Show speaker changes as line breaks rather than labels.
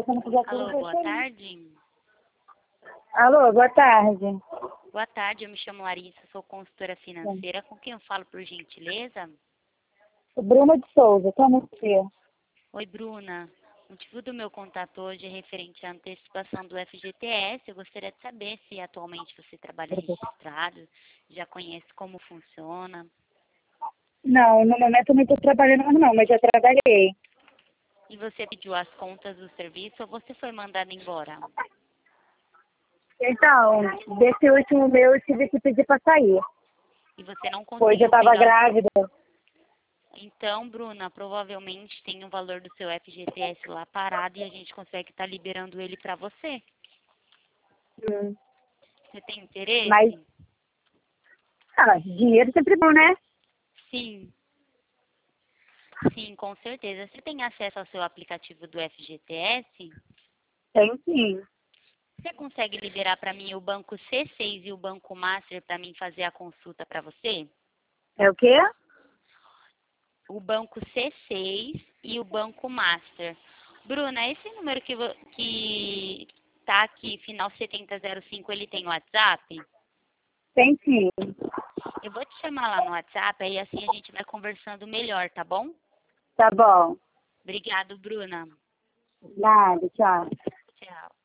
não quiser tudo,
Alô, boa tarde.
Alô, boa tarde.
Boa tarde, eu me chamo Larissa, sou consultora financeira. Com quem eu falo, por gentileza?
Bruna de Souza, como você?
Oi, Bruna. O motivo do meu contato hoje é referente à antecipação do FGTS. Eu gostaria de saber se atualmente você trabalha registrado, já conhece como funciona.
Não, no momento eu não estou trabalhando não, mas já trabalhei.
E você pediu as contas do serviço ou você foi mandada embora?
Então, desse último meu eu tive que pedir para sair.
E você não
Hoje eu
conseguiu
estava
pegar os...
grávida.
Então, Bruna, provavelmente tem o valor do seu FGTS lá parado e a gente consegue estar liberando ele para você.
Hum.
Você tem interesse?
Mas, dinheiro sempre bom, né?
Sim. Sim, com certeza. Você tem acesso ao seu aplicativo do FGTS?
Tem sim.
Você consegue liberar para mim o banco C6 e o banco Master para mim fazer a consulta para você?
É o quê?
O banco C6 e o banco Master. Bruna, esse número que tá aqui, final 7005, ele tem WhatsApp?
Tem sim.
Eu vou te chamar lá no WhatsApp, aí assim a gente vai conversando melhor, tá bom?
Tá bom.
Obrigado, Bruna.
Nada, tchau.
Tchau.